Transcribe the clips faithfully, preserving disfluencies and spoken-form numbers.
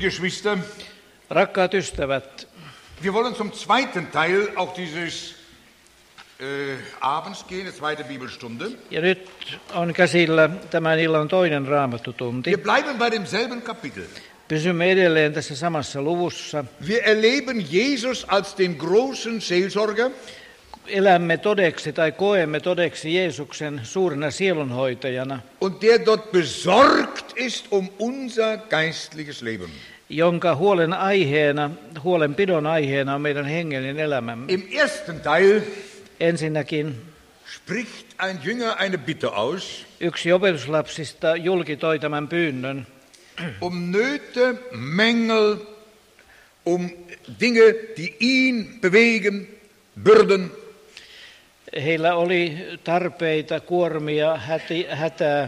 Geschwister, Rakkaat ystävät, wir wollen zum zweiten Teil auch dieses äh, Abends gehen, die zweite Bibelstunde. ja nyt on käsillä tämän illan toinen raamattutunti. Wir bleiben bei demselben Kapitel. Pysymme edelleen tässä samassa luvussa. Wir erleben Jesus als den großen Seelsorger. Elämme todeksi tai koemme todeksi Jeesuksen suurena sielunhoitajana, Und der dort besorgt ist um unser geistliches Leben. jonka huolen aiheena, huolenpidon aiheena on meidän hengellinen elämämme. Im ersten Teil Ensinnäkin spricht ein Jünger eine Bitte aus, yksi opetuslapsista julki toi tämän pyynnön, um Nöte, Mängel, um Dinge, die ihn bewegen, Bürden. heillä oli tarpeita, kuormia, häti, hätää.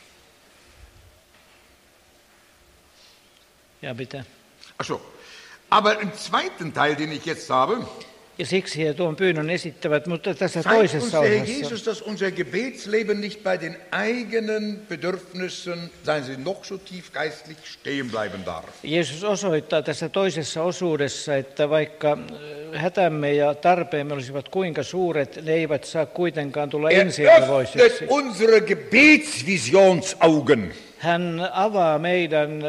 Ja mitä? Ach so. Aber im zweiten Teil, den ich jetzt habe, Ja siksi he tuon pyynnön esittävät, mutta tässä zeigt uns toisessa der Herr osassa Jesus, dass unser Gebetsleben nicht bei den eigenen Bedürfnissen, seien sie noch so tief geistlich, stehen bleiben darf. Jeesus osoittaa tässä toisessa osuudessa, että vaikka hätämme ja tarpeemme olisivat kuinka suuret, ne eivät saa kuitenkaan tulla Er ensiarvoisiksi. öffnet unsere Gebetsvisionsaugen. Hän avaa meidän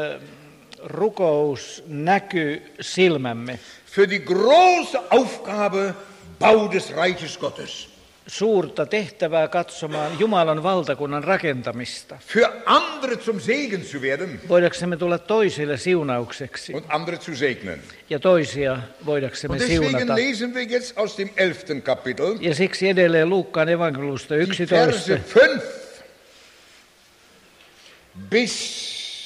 rukousnäkysilmämme Für die große Aufgabe, Bau des Reiches Gottes. suurta tehtävää katsomaan Jumalan valtakunnan rakentamista. Für andere zum Segen zu werden Voidaksemme tulla toisille siunaukseksi und andere zu segnen. ja toisia voidaksemme Und deswegen siunata. lesen wir jetzt aus dem elften Kapitel Ja siksi edelleen Luukkaan evankeliumista die yksitoista Verse fünf bis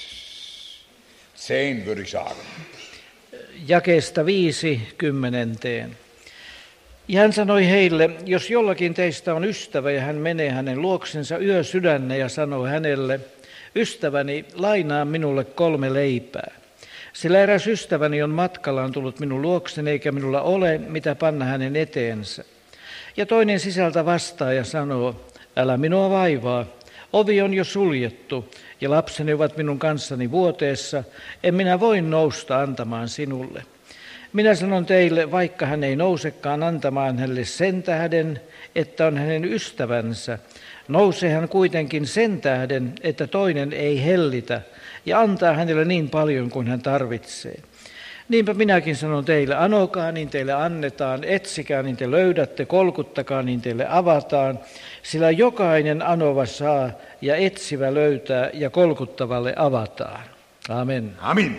zehn, würde ich sagen. jakeesta viisi kymmenenteen. Ja hän sanoi heille, jos jollakin teistä on ystävä ja hän menee hänen luoksensa yösydännä ja sanoo hänelle, ystäväni, lainaa minulle kolme leipää. Sillä eräs ystäväni on matkallaan tullut minun luokseni eikä minulla ole, mitä panna hänen eteensä. Ja toinen sisältä vastaa ja sanoo, älä minua vaivaa, ovi on jo suljettu ja lapseni ovat minun kanssani vuoteessa, en minä voi nousta antamaan sinulle. Minä sanon teille, vaikka hän ei nousekaan antamaan hänelle sen tähden, että on hänen ystävänsä, nousee hän kuitenkin sen tähden, että toinen ei hellitä ja antaa hänelle niin paljon kuin hän tarvitsee. Niinpä minäkin sanon teille, anokaa niin teille annetaan, etsikää niin te löydätte, kolkuttakaa niin teille avataan, sillä jokainen anova saa ja etsivä löytää ja kolkuttavalle avataan. Amen. Amen.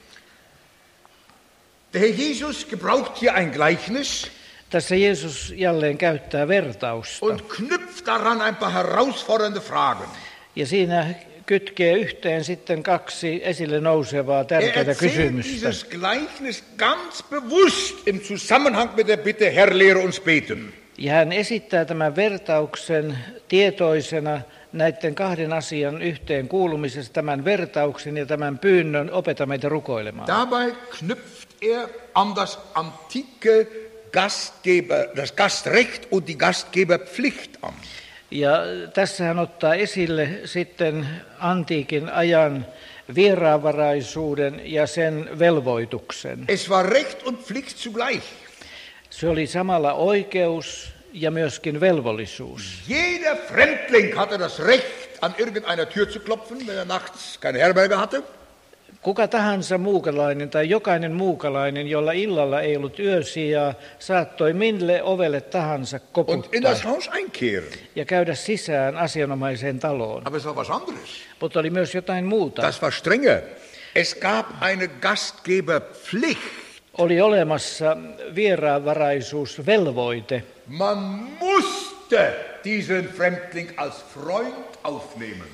Der Herr Jesus gebraucht hier ein Gleichnis Tässä Jeesus jälleen käyttää vertausta und knüpft daran ein paar herausfordernde Fragen. ja siinä kytkee yhteen sitten kaksi esille nousevaa Er tärkeää erzählt kysymystä. dieses Gleichnis ganz bewusst im Zusammenhang mit der Bitte, Herr, lehre uns beten. Ja hän esittää tämän vertauksen tietoisena näiden kahden asian yhteen kuulumisesta, tämän vertauksen ja tämän pyynnön opeta meitä rukoilemaan. Dabei knüpft er an das antike Gastgeber, das Gastrecht und die Gastgeberpflicht an. Ja tässä hän ottaa esille sitten antiikin ajan vieraanvaraisuuden ja sen velvoituksen. Es war Recht und Pflicht zugleich. Se oli samalla oikeus ja myöskin velvollisuus. Jeder Fremdling hatte das Recht, an irgendeiner Tür zu klopfen, wenn er nachts keine Herberge hatte. Kuka tahansa muukalainen tai jokainen muukalainen, jolla illalla ei ollut yösijaa, saattoi mille ovelle tahansa Und in koputtaa das Haus einkehren. ja käydä sisään asianomaiseen taloon. Aber es war was anderes. Mutta oli myös jotain muuta. Das war strenger. Es gab eine Gastgeberpflicht. Oli olemassa vieraanvaraisuusvelvoite. Man musste diesen Fremdling als Freund aufnehmen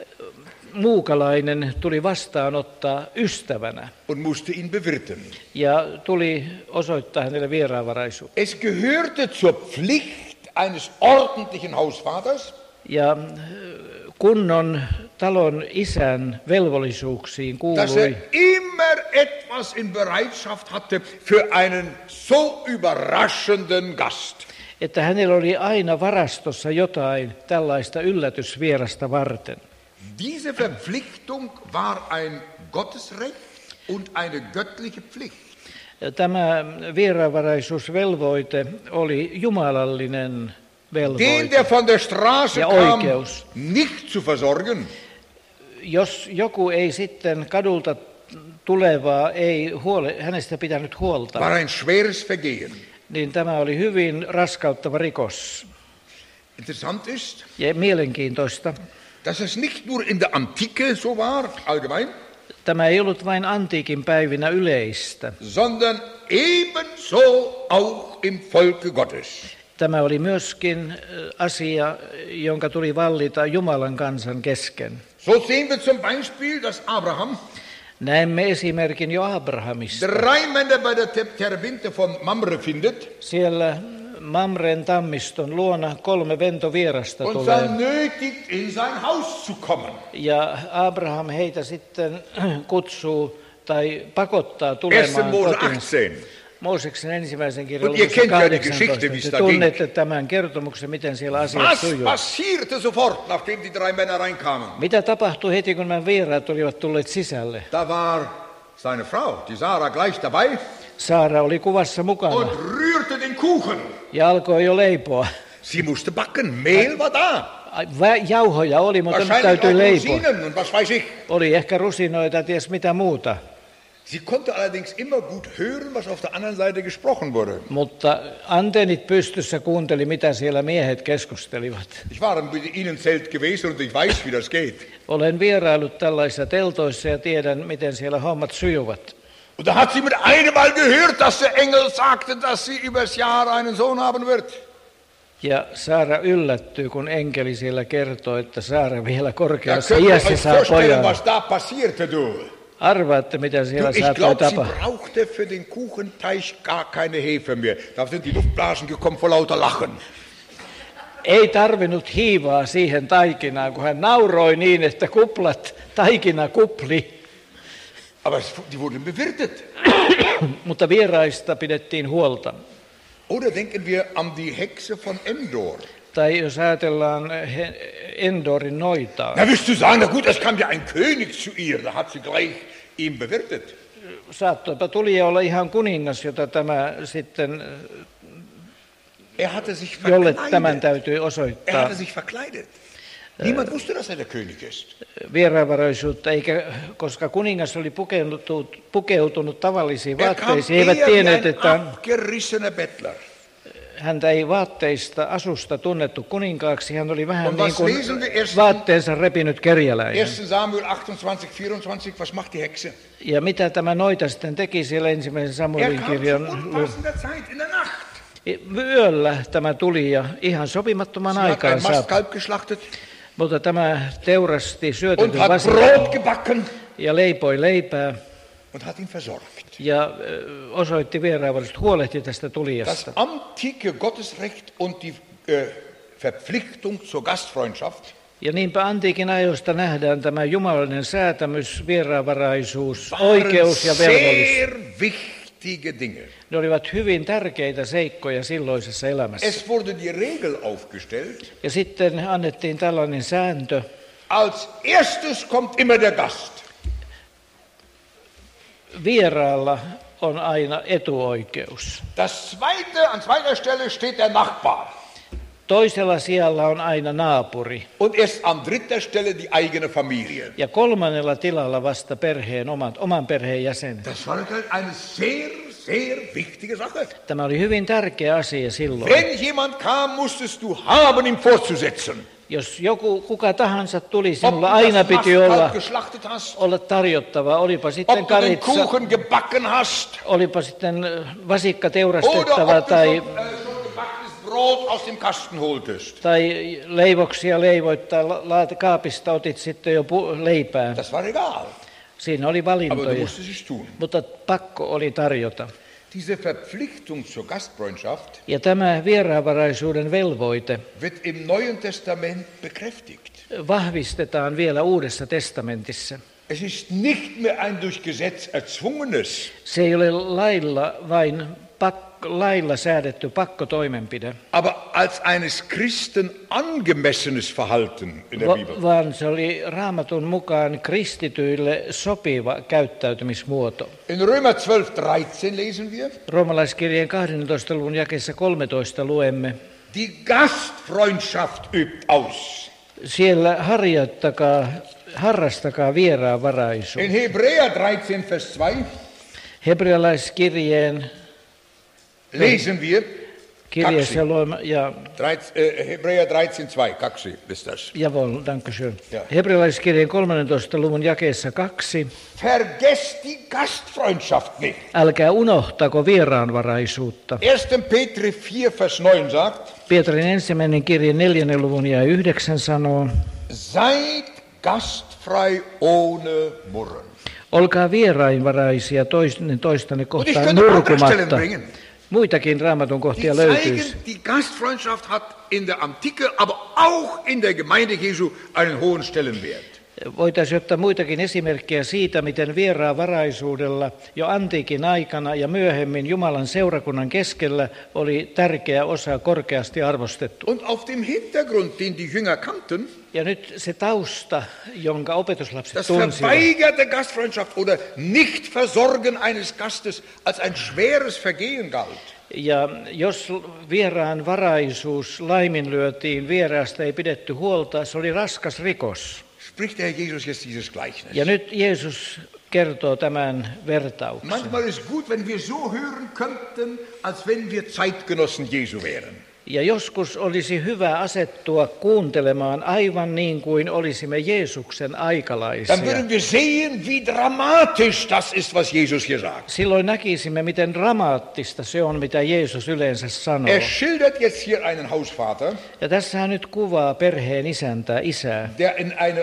Muukalainen tuli vastaanottaa ystävänä und musste ihn bewirten. ja tuli osoittaa hänelle vieraanvaraisuutta. Es gehörte zur Pflicht eines ordentlichen Hausvaters, Ja kunnon talon isän velvollisuuksiin dass er kuului, immer etwas in Bereitschaft hatte für einen so überraschenden Gast. että hänellä oli aina varastossa jotain tällaista yllätysvierasta varten. Diese Verpflichtung war ein Gottesrecht und eine göttliche Pflicht. Tämä vieraanvaraisuusvelvoite oli jumalallinen velvoite. Den, der von der Straße ja kam, oikeus. nicht zu versorgen. Jos joku ei sitten kadulta tulevaa, ei huole, hänestä pitänyt huolta, War ein schweres Vergehen. niin tämä oli hyvin raskauttava rikos. Interessant ist, Ja mielenkiintoista. dass es nicht nur in der Antike so war, allgemein, Tämä ei ollut vain antiikin päivinä yleistä. sondern ebenso auch im Volke Gottes. Tämä oli myöskin asia, jonka tuli vallita Jumalan kansan kesken. So sehen wir zum Beispiel, dass Abraham Näemme esimerkin jo Abrahamista. drei Männer bei der Te- Terebinte von Mamre findet Siellä Mamren tammiston luona kolme ventovierasta und tulee. vernötigt, in sein Haus zu kommen. Ja Abraham heitä sitten kutsuu tai pakottaa erster tulemaan Mose kotiinsa. achtzehn. Mooseksen ensimmäisen kirjan Und ihr luvussa kennt ja die Geschichte, kahdeksantoista. wie es Te da ging. tunnette tämän kertomuksen, miten siellä asiat Was sujuu. passierte sofort, nachdem die drei Männer reinkamen? Mitä tapahtui heti, kun nämä vieraat olivat tulleet sisälle? Da war seine Frau, die Sarah, gleich dabei Saara oli kuvassa und mukana rührte den Kuchen. ja alkoi jo leipoa. Sie musste backen, Mehl war da. Ai, vä- Jauhoja oli, mutta nyt Wahrscheinlich täytyy auch leipoa. Rosinen und was weiß ich. Oli ehkä rusinoita, ties mitä muuta. Sie konnte allerdings immer gut hören, was auf der anderen Seite gesprochen wurde. Mutta antennit pystyssä kuunteli, mitä siellä miehet keskustelivat. Ich war in ihnen Zelt gewesen und ich weiß, wie das geht. Olen vierailut tällaisissa teltoissa ja tiedän, miten siellä hommat sujuvat. Und da hat sie mit einem Mal gehört, dass der Engel sagte, dass sie übers Jahr einen Sohn haben wird. Ja Saara yllättyy, kun enkeli siellä kertoo, että Saara vielä Da korkeassa könnt ihr iässä euch saa vorstellen, pojan. was da passierte, du. Arvaatte, mitä Du, siellä ich saattoi glaube, sie tapahtua. brauchte für den Kuchenteig gar keine Hefe mehr. Da sind die Luftblasen gekommen vor lauter Lachen. Ei tarvinnut hiivaa siihen taikinaan, kun hän nauroi niin, että kuplat, taikina kupli. Aber es- die wurden bewirtet. Mutta vieraista pidettiin huolta. Oder denken wir an die Hexe von Endor. Tai jos ajatellaan he- Endorin noitaa. Na, wirst du sagen, na gut, es kam ja ein König zu ihr. Da hat sie gleich ihn bewirtet. Saattoipa tulija olla ihan kuningas, jota tämä sitten, Er hatte sich jolle tämän verkleidet. täytyy Er osoittaa hatte sich verkleidet. Niemand wusste, dass er der König ist. vieraanvaraisuutta, eikä, koska kuningas oli pukeutunut, pukeutunut tavallisiin Er kam vaatteisiin. He eher eivät wie tienneet, ein että abgerissener Bettler. häntä ei vaatteista, asusta tunnettu kuninkaaksi. Hän oli vähän Und niin was kuin lesen wir erst- vaatteensa repinyt kerjäläinen. erster Samuel achtundzwanzig, vierundzwanzig, was macht die Hexe? Ja mitä tämä noita sitten teki siellä ensimmäisen Er Samuelin kam zu kirjan lu- unpassender Zeit, in der Nacht. yöllä tämä tuli ja ihan sopimattoman Sie hat aikaan ein saapui. Mastkalb geschlachtet Mutta tämä teurasti und syötetyn hat vasikan Brot gebacken ja leipoi leipää und hat ihn versorgt. ja ö, osoitti vieraanvaraisuutta, huolehti tästä Das tulijasta. antike Gottesrecht und die äh, Verpflichtung zur Gastfreundschaft Ja niinpä antiikin ajoista nähdään tämä jumalallinen säätämys, vieraanvaraisuus, oikeus ja velvollisuus. sehr wichtige Dinge. Ne olivat hyvin tärkeitä seikkoja silloisessa elämässä. Es wurde die Regel aufgestellt, Ja sitten annettiin tällainen sääntö, als erstes kommt immer der Gast. vieraalla on aina etuoikeus. Das zweite, an zweiter Stelle steht der Nachbar. Toisella sijalla on aina naapuri Und erst an dritter Stelle die eigene Familie. ja kolmannella tilalla vasta perheen omat, oman perheen jäsenet. Das war eine sehr, sehr wichtige Sache. Tämä oli hyvin tärkeä asia silloin. Wenn jemand kam, musstest du haben, ihm vorzusetzen. Jos joku, kuka tahansa tuli, Ob sinulla du aina das piti olla, Mastkalb geschlachtet hast, olla tarjottava, olipa sitten ob du den karitsa, Kuchen gebacken hast, olipa sitten vasikka oder teurastettava ob du tai, schon, äh, schon gebackenes Brot aus dem Kasten holtest. tai leivoksia leivoit tai la- laat- kaapista otit sitten jo pu- leipää. Das war egal, Siinä oli aber du valintoja, musstest es tun. mutta pakko oli tarjota. Diese Verpflichtung zur Gastfreundschaft Ja tämä vieraanvaraisuuden velvoite wird im Neuen Testament bekräftigt. vahvistetaan vielä Uudessa testamentissa. Es ist nicht mehr ein durch Gesetz erzwungenes, Se ei ole lailla vain pakko lailla säädetty pakkotoimenpide, aber als eines Christen angemessenes Verhalten in der va- Bibel. vaan se oli Raamatun mukaan kristityille sopiva käyttäytymismuoto. In Römer zwölf dreizehn lesen wir, Roomalaiskirjeen kahdennentoista luvun jakeessa kolmetoista luemme, die Gastfreundschaft übt aus. siellä harjoittakaa, harrastakaa vieraanvaraisuutta. In Hebräer dreizehn Vers zwei Hebrealaiskirjeen lesen wir, kirjeessä luemme, ja äh, Hebräer dreizehn zwei, kaksi ist das. Jawohl, danke schön. Ja. Hebrealaiskirjeen kolmannentoista luvun jakeessa kaksi. Vergesst die Gastfreundschaft nicht. Älkää unohtako vieraanvaraisuutta. erster Petrus vier Vers neun sagt, Pietarin ensimmäinen kirje neljännen luvun ja yhdeksän sanoo, seid gastfrei ohne Murren. olkaa vieraanvaraisia toinen toistanne Und ich kohtaan könnte andere Stellen nurkumatta. bringen. Muitakin raamatun Die kohtia zeigen, löytyisi. die Gastfreundschaft hat in der Antike, aber auch in der Gemeinde Jesu einen hohen Stellenwert. Voitaisiin ottaa muitakin esimerkkejä siitä, miten vieraanvaraisuudella jo antiikin aikana ja myöhemmin Jumalan seurakunnan keskellä oli tärkeä osa korkeasti arvostettu. Und auf dem Hintergrund, den die Jünger kannten, Ja nyt se tausta, jonka opetuslapset das tunsivat, verweigerte Gastfreundschaft oder Nichtversorgen eines Gastes als ein schweres Vergehen galt. ja jos vieraan varaisuus laiminlyötiin, vieraasta ei pidetty huolta, se oli raskas rikos. Spricht der Herr Jesus jetzt dieses Gleichnis. Ja nyt Jeesus kertoo tämän vertauksen. Manchmal ist gut, wenn wir so hören könnten, als wenn wir Zeitgenossen Jesu wären. Ja joskus olisi hyvä asettua kuuntelemaan aivan niin kuin olisimme Jeesuksen aikalaisia. Dann würden wir sehen, wie dramatisch das ist, was Jesus hier sagt. Silloin näkisimme, miten dramaattista se on, mitä Jeesus yleensä sanoo. Er schildert jetzt hier einen Hausvater, Ja tässä hän nyt kuvaa perheen isäntää, isää, der in eine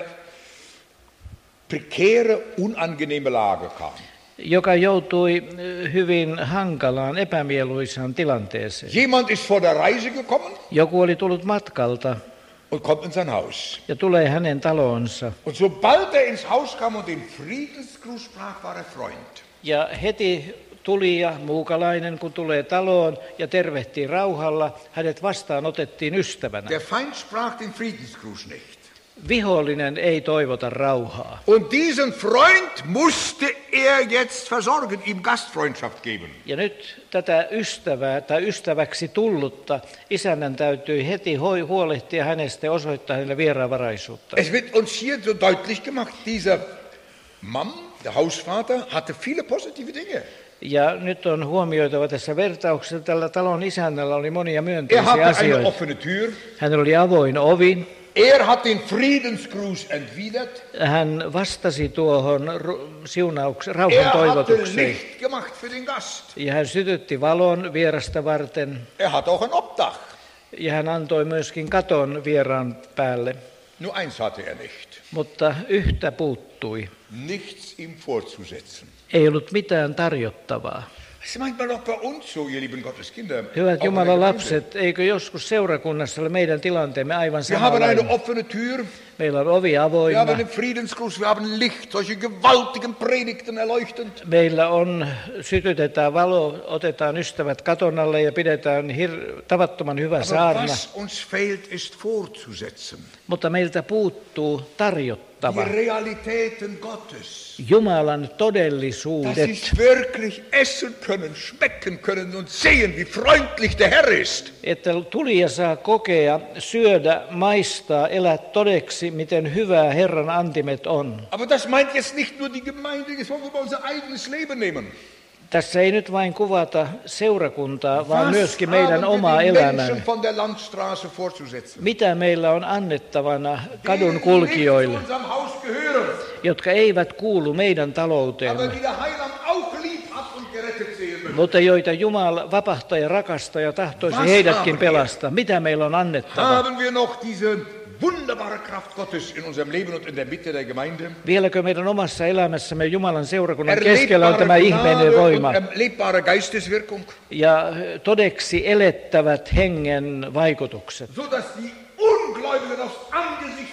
prekäre, unangenehme Lage kam. joka joutui hyvin hankalaan, epämieluisaan tilanteeseen. Jemand ist vor der Reise gekommen Joku oli tullut matkalta und kommt in sein Haus. ja tulee hänen taloonsa. Und sobald er ins Haus kam und den Friedensgruß sprach, war er Freund. Ja heti tulija, muukalainen, kun tulee taloon ja tervehtii rauhalla, hänet vastaan otettiin ystävänä. Der Feind sprach den Friedensgruß nicht. Vihollinen ei toivota rauhaa. Und diesen Freund musste er jetzt versorgen, ihm Gastfreundschaft geben. Ja nyt tätä ystävää tai ystäväksi tullutta isännän täytyy heti huolehtia hänestä ja osoittaa hänelle vieraanvaraisuutta. Es wird uns hier so deutlich gemacht, dieser Mann, der Hausvater, hatte viele positive Dinge. Ja nyt on huomioitava tässä vertauksessa, että tällä talon isännällä oli monia Er myönteisiä hatte eine asioita. offene Tür, Hänellä oli avoin ovi. er hat den Friedensgruß entwidert, Hän vastasi tuohon ru- siunauks- er rauhan hatte toivotukseen. Licht gemacht für den Gast. Ja hän sytytti valon vierasta varten. Er hatte auch ein Obdach. Ja hän antoi myöskin katon vieraan päälle. Nur eins hatte er nicht, Mutta yhtä puuttui. nichts ihm vorzusetzen. Ei ollut mitään tarjottavaa. Das ist manchmal auch bei uns so, ihr lieben Gotteskinder. Hyvät auch in der Jumalan Gemeinde. lapset, eikö joskus seurakunnassa ole meidän tilanteemme aivan Wir haben eine samanlainen? offene Tür, Meillä on ovi wir haben avoinna. den Friedensgruß, wir haben Licht, solche gewaltigen Predigten erleuchtend. Meillä on, sytytetään valo, otetaan ystävät katon alle ja pidetään hir- tavattoman hyvä Aber saarna. was uns fehlt, ist vorzusetzen. Mutta meiltä puuttuu Die tarjottava. Realitäten Gottes. Jumalan Dass todellisuudet, sie es wirklich essen können, schmecken können und sehen, wie freundlich der Herr ist. että tulija saa kokea, syödä, maistaa, elää todeksi, miten hyvää Herran antimet on. Aber das meint jetzt nicht nur die Gemeinde, jetzt wollen wir unser eigenes Leben nehmen. Tässä ei nyt vain kuvata seurakuntaa, vaan Was myöskin meidän haben omaa wir den elämää. Menschen von der Landstraße vorzusetzen? Mitä meillä on annettavana kadun Die nicht zu kulkijoille, unserem Haus gehören, jotka eivät kuulu meidän aber talouteemme, die der Heiland auch lieb hat und gerettet sehen möchte. mutta joita Jumala vapahtaa ja rakastaa ja tahtoisi Was heidätkin haben wir? pelastaa. Mitä meillä on annettava? Haben wir noch diese wunderbare Kraft Gottes in unserem Leben und in der Mitte der Gemeinde? Vieläkö meidän omassa elämässämme Jumalan seurakunnan keskellä on Erlebbare tämä ihmeinen Gnade voima und erlebbare Geisteswirkung, ja todeksi elettävät hengen vaikutukset, so dass die Ungläubigen aufs Angesicht fallen und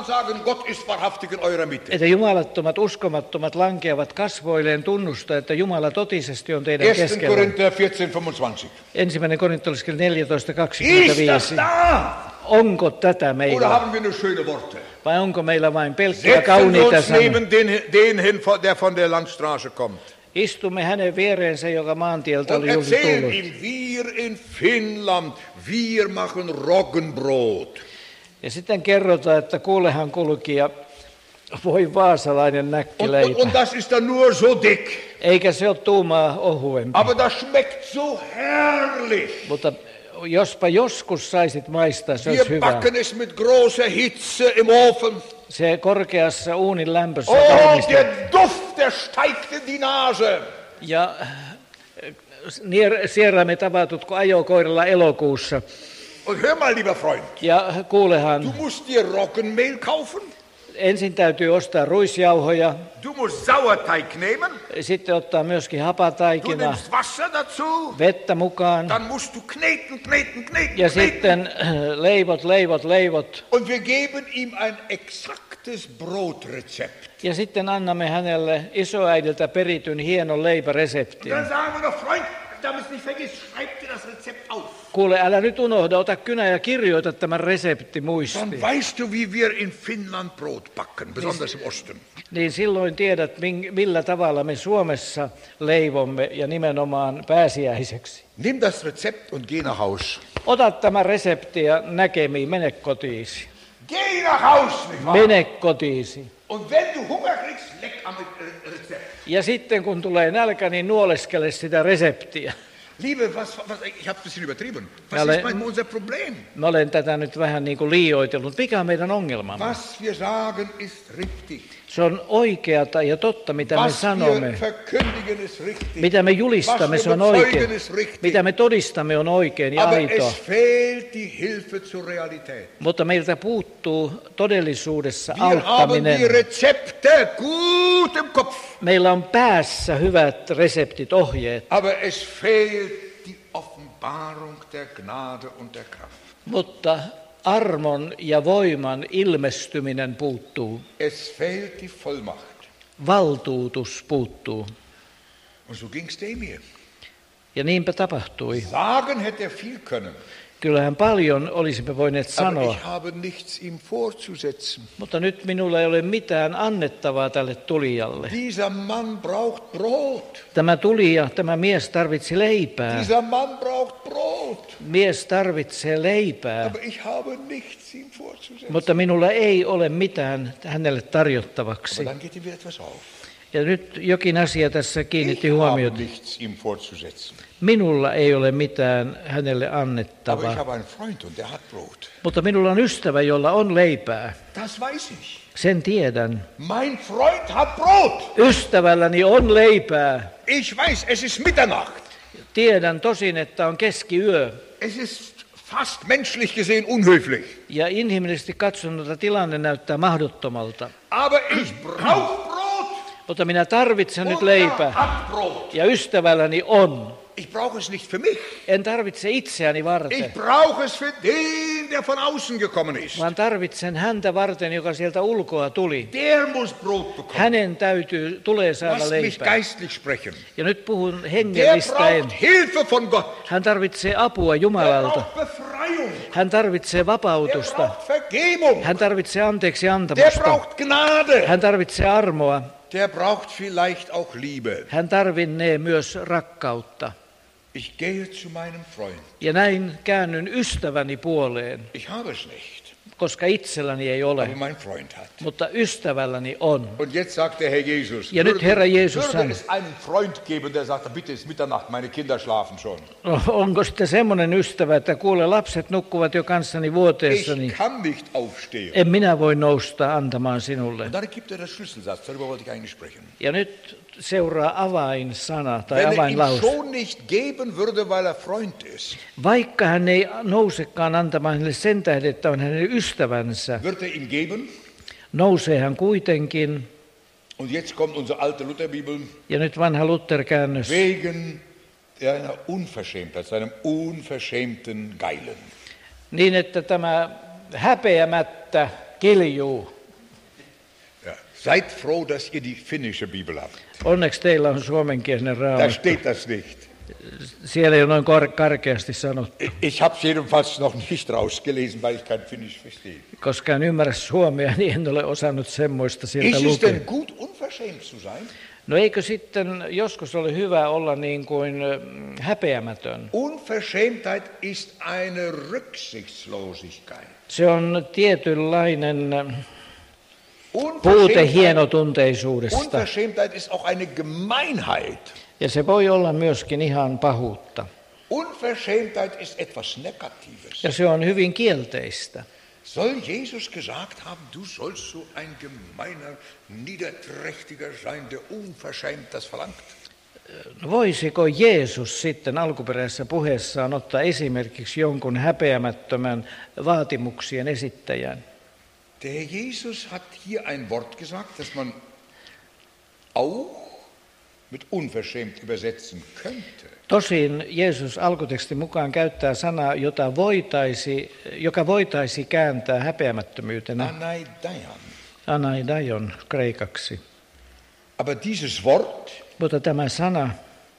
und sagen, Gott ist wahrhaftig in eurer Mitte. Että jumalattomat, uskomattomat lankeavat kasvoilleen tunnusta, että Jumala totisesti on teidän erster keskellä. Korinther vierzehn fünfundzwanzig. Ensimmäinen korintolaiskirja neljätoista Ist das kaksikymmentäviisi. da? Onko tätä Oder meillä? haben wir nur schöne Worte? Vai onko meillä vain pelkkiä Setzen kauniita uns sanoja? neben den, den hin, der von der Landstraße kommt. Istumme hänen viereensä, joka maantieltä Und oli juuri erzählen tullut. ihm, wir in Finnland, wir machen Roggenbrot. Ja sitten kerrotaan, että kuulehan kulkija, voi vaasalainen Und, näkkileipä. und, und das ist dann nur so dick. Eikä se ole tuumaa ohuempi. Aber das schmeckt so herrlich. Mutta jospa joskus saisit maistaa, se olisi Wir hyvä. backen es mit großer Hitze im Ofen. Se korkeassa uunin lämpössä Oh, valmistetaan. der Duft, der steigt in die Nase. Ja sieraimet avatut kuin ajokoiralla elokuussa. Und hör mal, lieber Freund, Ja du kuulehan, musst dir Roggenmehl kaufen, ensin täytyy ostaa ruisjauhoja, du musst Sauerteig nehmen, sitten ottaa myöskin du hapataikina, nimmst Wasser dazu, vettä mukaan. dann musst du kneten, kneten, kneten, Ja kneten. sitten leivot, leivot, leivot. Und wir geben ihm ein exaktes Brotrezept. Ja sitten annamme hänelle isoäidiltä perityn hienon leipäreseptin. Dann sagen wir doch, Freund, damit es nicht vergisst, schreib dir das Rezept auf. Kuule, älä nyt unohda, ota kynä ja kirjoita tämän resepti Dann muistiin. weißt du, wie wir in Finnland Brot backen, besonders im Osten. Niin silloin tiedät, min- millä tavalla me Suomessa leivomme ja nimenomaan pääsiäiseksi. Nimm das Rezept und geh nach Haus. Ota tämä resepti ja näkemiin, mene kotiisi. Geh nach Haus, nicht wahr? Mene kotiisi. Und wenn du Hunger kriegst, leck am Rezept. Ja sitten kun tulee nälkä, niin nuoleskele sitä reseptiä. Liebe, was, was, ich habe ein bisschen übertrieben. Was Ja, ist le- mein, unser Problem? Mä olen tätä nyt vähän niin kuin liioitellut. Mikä on meidän ongelmamme? Was wir sagen ist richtig. Se on oikeata ja totta, mitä me Was sanomme. wir verkündigen ist richtig. Mitä me julistamme, Was se wir on oikein. bezeugen ist richtig. Mitä me todistamme, on oikein ja Aber aitoa. es fehlt die Hilfe zur Realität. Mutta meiltä puuttuu todellisuudessa Wir haben auttaminen. die Rezepte gut im Kopf, Meillä on päässä hyvät reseptit, ohjeet, aber es fehlt die Offenbarung der Gnade und der Kraft. mutta armon ja voiman ilmestyminen puuttuu. Es fehlt die Vollmacht. Valtuutus puuttuu. Und so ging es dem hier. Ja niinpä tapahtui. Sagen hätte er viel können, Kyllähän paljon olisimme voineet aber sanoa, ich habe nichts ihm vorzusetzen. mutta nyt minulla ei ole mitään annettavaa tälle tulijalle. Dieser Mann braucht Brot. Tämä tulija, tämä mies tarvitsi leipää. Dieser Mann braucht Brot. Mies tarvitsee leipää, Aber ich habe nichts ihm vorzusetzen. mutta minulla ei ole mitään hänelle tarjottavaksi. Aber dann geht ihm wieder etwas auf. Ja nyt jokin asia tässä kiinnitti Ich habe huomiota. nichts ihm vorzusetzen. Minulla ei ole mitään hänelle Aber ich annettavaa, habe einen Freund und der hat Brot. mutta minulla on ystävä, jolla on leipää. Das weiß ich. Sen tiedän. Mein Freund hat Brot. Ystävälläni on leipää. Ich weiß, es ist Mitternacht. Tiedän tosin, että on keskiyö. Es ist fast menschlich gesehen unhöflich. Ja inhimillisesti katsottuna tilanne näyttää mahdottomalta. Aber ich brauche Brot. Mutta minä tarvitsen nyt Und er leipää. hat Brot. Ja ystävälläni on. Ich brauche es nicht für mich. En tarvitse itseäni varten, Ich brauche es für den, der von außen gekommen ist. vaan tarvitsen häntä varten, joka sieltä ulkoa tuli. Der muss Brot bekommen. Hänen täytyy, tulee saada Lass mich leipää. geistlich sprechen. Ja nyt puhun Der hengellistäen. braucht Hilfe von Gott. Hän tarvitsee apua Der Jumalalta. braucht Befreiung. Hän tarvitsee Der vapautusta. braucht Vergebung. Hän tarvitsee anteeksi Der antamusta. braucht Gnade. Hän tarvitsee armoa. Der braucht vielleicht auch Liebe. Hän tarvinnee myös rakkautta. Ich gehe zu meinem Freund. Ja näin käännyn ystäväni puoleen, Ich habe es nicht, koska itselläni ei ole, aber mein Freund hat. mutta ystävälläni on. Und jetzt sagt der Herr Jesus, Ja nyt Herra Jeesus würde sanoo, es einen Freund geben, der sagt, bitte ist Mitternacht, meine Kinder schlafen schon. no, onko sitten semmoinen ystävä, että kuule, lapset nukkuvat jo kanssani vuoteessani. Ich kann nicht aufstehen. En minä voi nousta antamaan sinulle. Und dann gibt er das Schlüsselsatz, darüber wollte ich eigentlich sprechen. Ja nyt seuraa avainsana tai Wenn er ihm avainlause. schon nicht geben würde, weil er Freund ist, Vaikka hän ei nousekaan antamaan hänelle sen tähden, että on hänen ystävänsä, wird er ihm geben. nousee hän kuitenkin. Und jetzt kommt unsere alte Lutherbibel, Ja nyt vanha Luther-käännös. wegen seiner Unverschämtheit, seinem unverschämten Geilen. Niin, että tämä häpeämättä kiljuu. Seid froh, dass ihr die finnische Bibel habt. Onneksi teillä on suomenkielinen Da raamattu. steht das nicht. Siellä ei ole noin kor- karkeasti sanottu, Ich habe es jedenfalls noch nicht rausgelesen, weil ich kein Finnisch verstehe. koska en ymmärrä suomea, niin en ole osannut semmoista sieltä Ist es lukea. denn gut, unverschämt zu sein? No eikö sitten joskus ole hyvä olla niin kuin ö, häpeämätön? Unverschämtheit ist eine Rücksichtslosigkeit. Se on tietynlainen ö, puute Unverschämtheit, hienotunteisuudesta. Unverschämtheit ist auch eine Gemeinheit. Ja se voi olla myöskin ihan pahuutta. Unverschämtheit ist etwas Negatives. Ja se on hyvin kielteistä. Soll Jesus gesagt haben, du sollst so ein gemeiner, niederträchtiger sein, der unverschämt das verlangt? No voisiko Jeesus sitten alkuperäisessä puheessaan ottaa esimerkiksi jonkun häpeämättömän vaatimuksien esittäjän? Der Herr Jesus hat hier ein Wort gesagt, das man auch mit unverschämt übersetzen könnte. Tosin Jeesus alkutekstin mukaan käyttää sanaa, jota voitaisi, joka voitaisi kääntää häpeämättömyytenä, Anaidayan. anaidaion kreikaksi. Aber dieses Wort Mutta tämä sana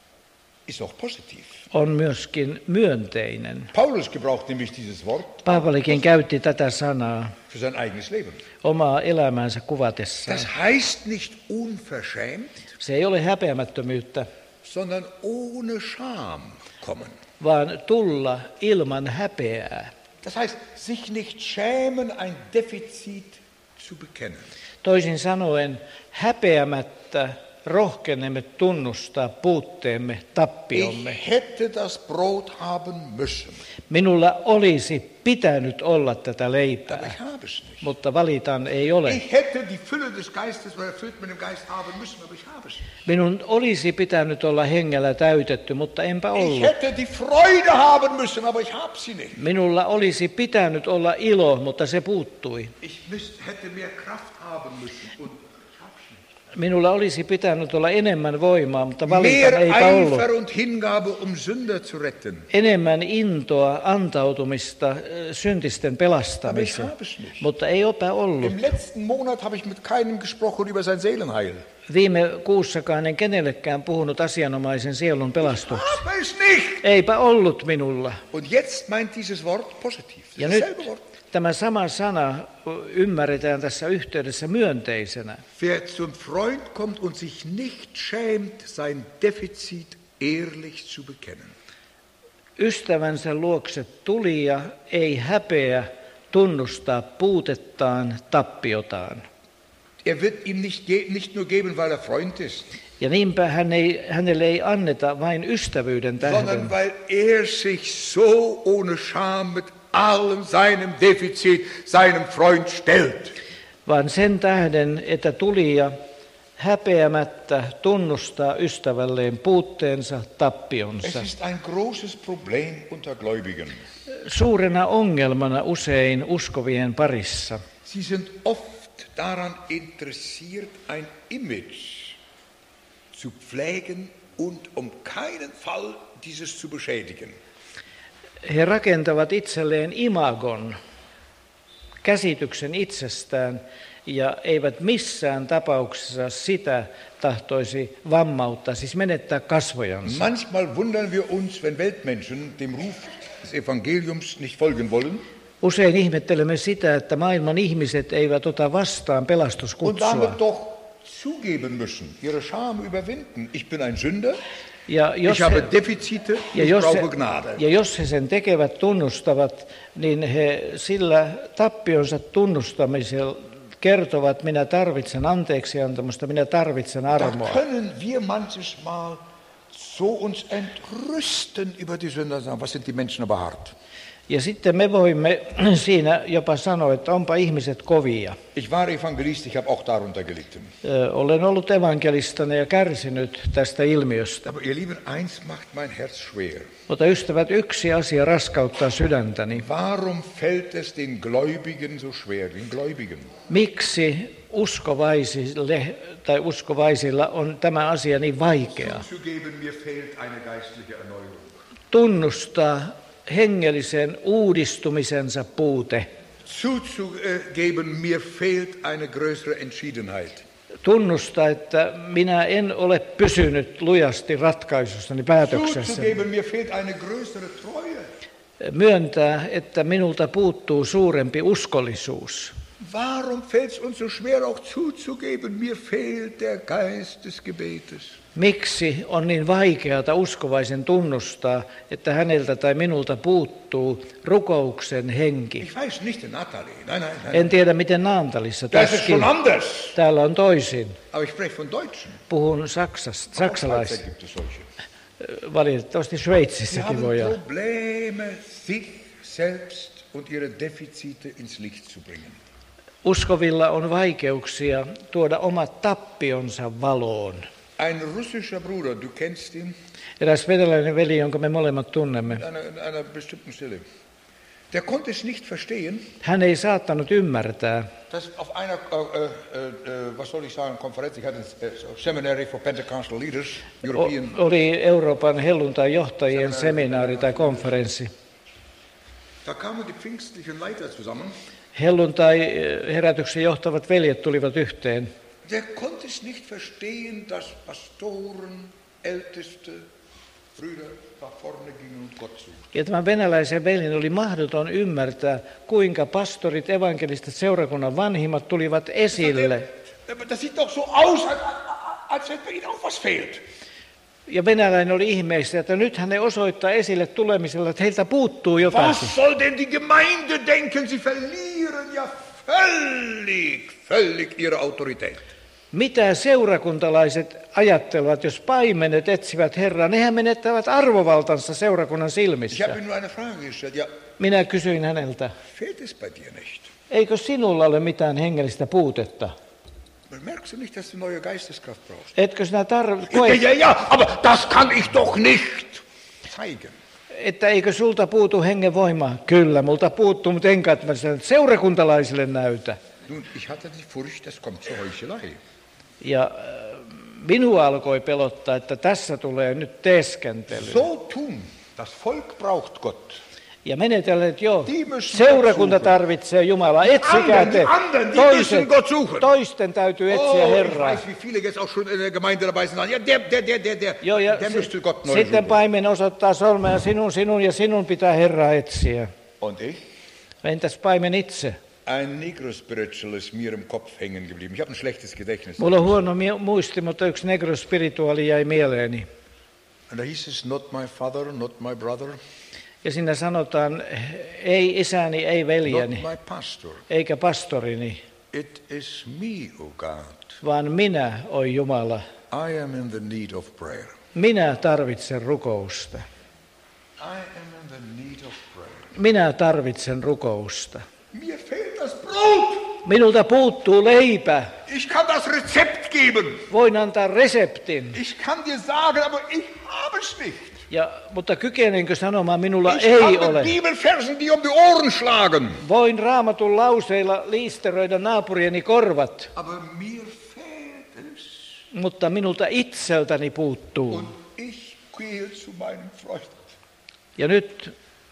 ist auch positiv. on myöskin myönteinen. Paulus gebraucht nämlich dieses Wort Paavalikin käytti tätä sanaa für sein eigenes Leben. omaa elämäänsä kuvatessaan. Das heißt nicht unverschämt, Se ei ole häpeämättömyyttä, sondern ohne Scham kommen. vaan tulla ilman häpeää. Das heißt, sich nicht schämen, ein Defizit zu bekennen. Toisin sanoen, häpeämättä rohkenemme tunnustaa puutteemme, tappiomme. Ich hätte das Brot haben müssen, Minulla olisi pitänyt olla tätä aber leipää, ich habe es nicht. mutta valitan ei ole. Ich hätte die Fülle des Geistes oder erfüllt mit dem Geist haben müssen, aber ich habe es nicht. Minun olisi pitänyt olla hengellä täytetty, mutta enpä Ich ollut. hätte die Freude haben müssen, aber ich habe sie nicht. Minulla olisi pitänyt olla ilo, mutta se puuttui. Ich müsst, hätte mehr Kraft haben müssen und ich habe es nicht. Minulla olisi pitänyt olla enemmän voimaa, mutta Mehr valitan eipä ollut. Eifer und Hingabe, um Sünder zu retten. Enemmän intoa, antautumista äh, syntisten Aber ich pelastamiseen, habe es nicht. mutta ei opä ollut. Im letzten Monat habe ich mit keinem gesprochen über sein Seelenheil. Viime kuussakaan en kenellekään puhunut asianomaisen sielun pelastuksesta. Habe es nicht. Eipä ollut minulla. Und jetzt meint dieses Wort positiv. Ja Dasselbe nyt Wort. tämä sama sana ymmärretään tässä yhteydessä myönteisenä. Wer zum Freund kommt und sich nicht schämt, sein Defizit ehrlich zu bekennen. Ystävänsä luokse tulija ei häpeä tunnustaa puutettaan, tappiotaan. Er wird ihm nicht, ge- nicht nur geben, weil er Freund ist, Ja niinpä hän ei, hänelle ei anneta vain ystävyyden tähden, sondern weil er sich so ohne Scham mit allem seinem Defizit seinem Freund stellt. vaan sen tähden, että tulija häpeämättä tunnustaa ystävälleen puutteensa, Es tappionsa. ist ein großes Problem unter Gläubigen. Suurena ongelmana usein uskovien parissa. Sie sind oft daran interessiert, ein Image zu pflegen und um keinen Fall dieses zu beschädigen. He rakentavat itselleen imagon, käsityksen itsestään, ja eivät missään tapauksessa sitä tahtoisi vammauttaa, siis menettää kasvojansa. Manchmal wundern wir uns, wenn Weltmenschen dem Ruf des Evangeliums nicht folgen wollen Usein ihmettelemme sitä, että maailman ihmiset eivät ota vastaan und pelastuskutsua. damit doch zugeben müssen, ihre Scham überwinden. Ich bin ein Sünder, Ja jos, ich habe he, Defizite, ja, ich jos he, brauche Gnade. ja jos he sen tekevät, tunnustavat, niin he sillä tappionsa tunnustamisella kertovat, minä tarvitsen anteeksiantamusta, minä tarvitsen Da armoa. können wir manches Mal so uns entrüsten über die Sünder, sagen, was sind die Menschen aber hart. Ja sitten me voimme siinä jopa sanoa, että onpa ihmiset kovia. Ich war Evangelist, ich habe auch darunter gelitten. Ö, Olen ollut evankelistana ja kärsinyt tästä ilmiöstä. Aber ihr Lieben, eins macht mein Herz schwer. Mutta ystävät, yksi asia raskauttaa sydäntäni. Warum fällt es den Gläubigen so schwer, den Gläubigen? Miksi uskovaisille tai uskovaisilla on tämä asia niin vaikea? Zuzugeben, mir fehlt eine geistliche Erneuerung. Tunnustaa hengellisen uudistumisensa puute. Zuzugeben, mir fehlt eine größere Entschiedenheit. tunnustaa, että minä en ole pysynyt lujasti ratkaisussani, päätöksessä. Zuzugeben, mir fehlt eine größere Treue. Myöntää, että minulta puuttuu suurempi uskollisuus. Warum fällt es uns so schwer auch zuzugeben, mir fehlt der Geist des Gebetes? Miksi on niin vaikeata uskovaisen tunnustaa, että häneltä tai minulta puuttuu rukouksen henki? Ich weiß nicht in Natalie. Nein, nein, nein. En tiedä, miten Naantalissa. Das ist Tässäkin. schon anders. Täällä on toisin. Aber ich spreche von Deutschen. Puhun saksasta, Auch in saksalaisista. Schweiz gibt es solche. Valitettavasti Sie Sveitsissäkin haben voi olla. Probleme, sich selbst und ihre Defizite ins Licht zu bringen. Uskovilla on vaikeuksia tuoda omat tappionsa valoon. Ein russischer Bruder, du kennst ihn, Eräs venäläinen veli, jonka me molemmat tunnemme, an einer, an einer bestimmten Stelle. Der konnte es nicht verstehen, hän ei saattanut ymmärtää, dass auf einer, äh, äh, äh, was soll ich sagen, Konferenz, ich hatte ein äh, Seminary for Pentecostal Leaders, European, o- oli Euroopan helluntai-johtajien seminaari tai konferenssi. da kamen die pfingstlichen Leiter zusammen. Helluntai-herätyksen johtavat veljet tulivat yhteen. Der konnte es nicht verstehen, dass Pastoren, Älteste, Brüder nach vorne gingen und Gott suchten. Ja tämän venäläisen veljen oli mahdoton ymmärtää, kuinka pastorit, evankelistat, seurakunnan vanhimmat tulivat esille. Das sieht doch so aus, als, als hätte ihnen auch was fehlt. Ja venäläinen oli ihmeessä, että nyt hän osoittaa esille tulemisella, että heiltä puuttuu jotakin. Was soll denn die Gemeinde denken? Sie verlieren ja völlig, völlig ihre Autorität. Mitä seurakuntalaiset ajattelevat, jos paimenet etsivät Herraa? Nehän menettävät arvovaltansa seurakunnan Ich silmissä. habe ihm nur eine Frage gestellt. Ja, Minä kysyin häneltä, fehlt es bei dir nicht? eikö sinulla ole mitään hengellistä puutetta? Merkst du nicht, dass du neue Geisteskraft brauchst? Etkö sinä tarvitse, Ja, koe, ja, ja, aber das kann ich doch nicht zeigen. että eikö sulta puutu hengen voimaa? Kyllä, multa puuttuu, mutta enkä että mä sen seurakuntalaisille näytä. Nun, ich hatte die Furcht, es kommt zur Heuchelei. Ja äh, minua alkoi pelottaa, että tässä tulee nyt teeskentely. So tun, das Volk braucht Gott. Ja menetellä, että joo, Die müssen seurakunta Gott suchen. tarvitsee Jumalaa, etsikää Anderen, te. die anderen, die Toiset, müssen Gott suchen. toisten täytyy etsiä Oh, ich Herraa. weiß, wie viele jetzt auch schon in der Gemeinde dabei sind. Ja, der, der, der, der, der, Joo, ja der si- müsste Gott neu sitten suchen. paimen osoittaa sormea sinun, sinun ja sinun pitää Herraa etsiä. Und ich? Entäs paimen itse? Ein Negro-Spiritual ist mir im Kopf hängen geblieben. Ich habe ein schlechtes Gedächtnis. Mulla on huono mie- muisti, mutta yksi negrospirituaali jäi mieleeni. Und da hieß es, not my father, not my brother, Ja siinä sanotaan, ei isäni, ei not veljeni, my pastor. eikä pastorini, It is me, O God. vaan minä, oi Jumala. I am in the need of prayer. Minä tarvitsen rukousta. I am in the need of prayer. Minä tarvitsen rukousta. Mir fehlt das Brot. Minulta puuttuu leipä. Ich kann das Rezept geben. Voin antaa reseptin, Ich kann dir sagen, aber ich habe es nicht. ja, mutta kykenenkö sanomaan, minulla Ich ei habe ole. Bibelversen, die um die Ohren schlagen. Voin raamatun lauseilla liisteröidä naapurieni korvat, Aber mir fehlt es. mutta minulta itseltäni puuttuu. Und ich gehe zu meinem Freund. Ja nyt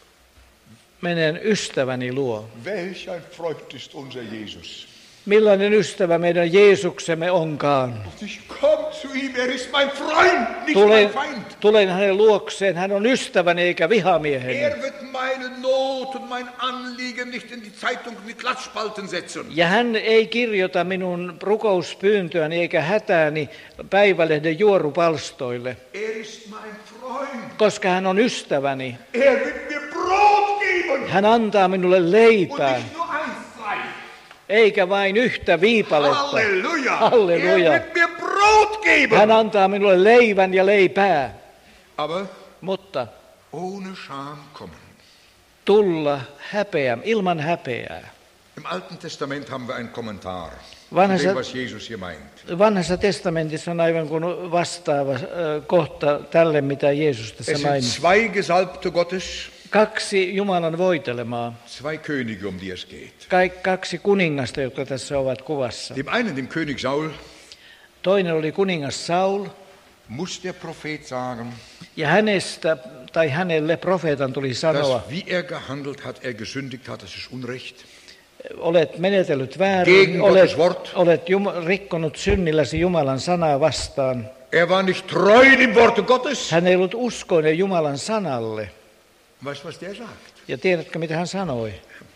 menen ystäväni luo. Welch ein Freund ist unser Jesus. Millainen ystävä meidän Jeesuksemme onkaan. Und ich komme zu ihm, er ist mein Freund, nicht Tulen, mein Feind. tulen hänen luokseen, hän on ystäväni eikä vihamieheni. Er wird meine Not und mein Anliegen nicht in die Zeitung, in die Klatschspalten setzen. Ja hän ei kirjoita minun rukouspyyntöäni eikä hätääni päivälehden juorupalstoille, Er ist mein Freund. koska hän on ystäväni. Er wird mir Brot geben. Hän antaa minulle Und leipää, nicht nur eins, zwei. eikä vain yhtä viipaletta. Halleluja. Halleluja. Er wird mir Brot geben. Hän antaa minulle leivän ja leipää, Aber mutta ohne Scham kommen. tulla häpeä, ilman häpeää. Im Alten Testament haben wir einen Kommentar. Vanhassa, Dem, was Jesus hier meint. vanhassa testamentissa on aivan kuin vastaava äh, kohta tälle, mitä Jeesus tässä Es sind mainitsi. zwei Gesalbte Gottes, Kaksi Jumalan voitelemaa, zwei Könige, um die es geht. Kaik, kaksi kuningasta, jotka tässä ovat kuvassa. Dem einen, dem König Saul, Toinen oli kuningas Saul, muss der Prophet sagen, ja hänestä tai hänelle profeetan tuli sanoa, dass wie er gehandelt hat, er gesündigt hat, das ist Unrecht. olet menetellyt väärin, olet, olet jum, rikkonut synnilläsi Jumalan sanaa vastaan. Er war nicht treu dem Worte Gottes. Hän ei ollut uskoinen Jumalan sanalle. Weißt du, was der sagt? Ja tiedätkö, mitä hän sanoi?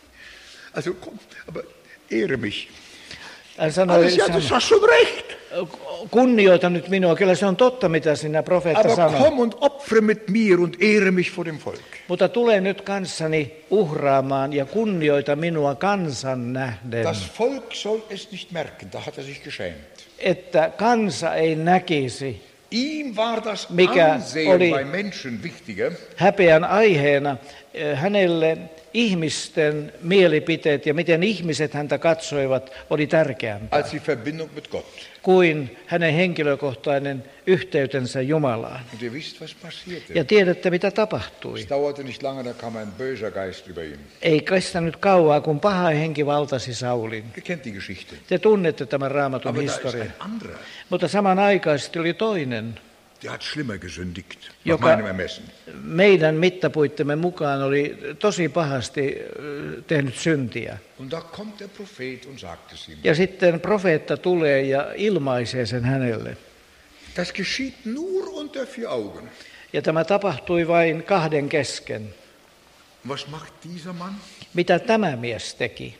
Also komm, aber ehre mich. Hän sanoi, ja, das hast schon recht. Kunnioita nyt minua, kyllä se on totta, mitä sinä profeetta sanoi. Aber komm und opfere mit mir und ehre mich vor dem Volk. Mutta tule nyt kanssani uhraamaan ja kunnioita minua kansan nähden. Das Volk soll es nicht merken, da hat er sich geschämt. Että kansa ei näkisi, ihm war das mikä Ansehen oli bei Menschen wichtiger. Häpeän aiheena. Hänelle ihmisten mielipiteet ja miten ihmiset häntä katsoivat oli tärkeämpää als die Verbindung mit Gott. kuin hänen henkilökohtainen yhteytensä Jumalaan. Und ihr wisst, was passierte. Ja tiedätte, mitä tapahtui. Es dauerte nicht lange, da kam ein böser Geist über ihn. Ei kestänyt kauaa, kun paha henki valtasi Saulin. Ihr kennt die Geschichte. Te tunnette tämän Raamatun Aber da ist historian. ein anderer. Mutta samanaikaisesti oli toinen, Der hat schlimmer gesündigt, nach joka meinem Ermessen. meidän mittapuittemme mukaan oli tosi pahasti tehnyt syntiä. Und da kommt der Prophet und sagt es ihm. Ja sitten profeetta tulee ja ilmaisee sen hänelle. Das geschieht nur unter vier Augen. Ja tämä tapahtui vain kahden kesken. Was macht dieser Mann? Mitä tämä mies teki?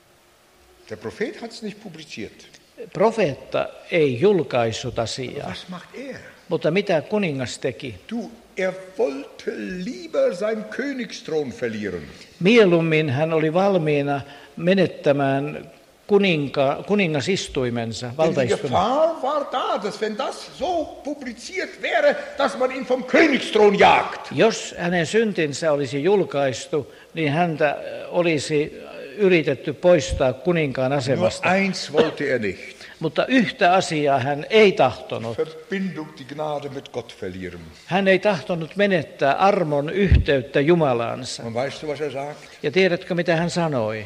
Der Prophet hat es nicht publiziert. Profeetta ei julkaissut asiaa. Was macht er? Mutta mitä kuningas teki? Du, er wollte lieber sein Königsthron verlieren. Mieluummin hän oli valmiina menettämään kuninka, kuningasistuimensa, Denn die valtaistuimensa. Gefahr war da, dass wenn das so publiziert wäre, dass man ihn vom Königsthron jagt. Jos hänen syntinsä olisi julkaistu, niin häntä olisi yritetty poistaa kuninkaan Nur asemasta. eins wollte er nicht. Mutta yhtä asiaa hän ei tahtonut. Verbindung, die Gnade mit Gott verlieren. Hän ei tahtonut menettää armon yhteyttä Jumalaansa. Und weißt du, was er sagt? Ja tiedätkö, mitä hän sanoi?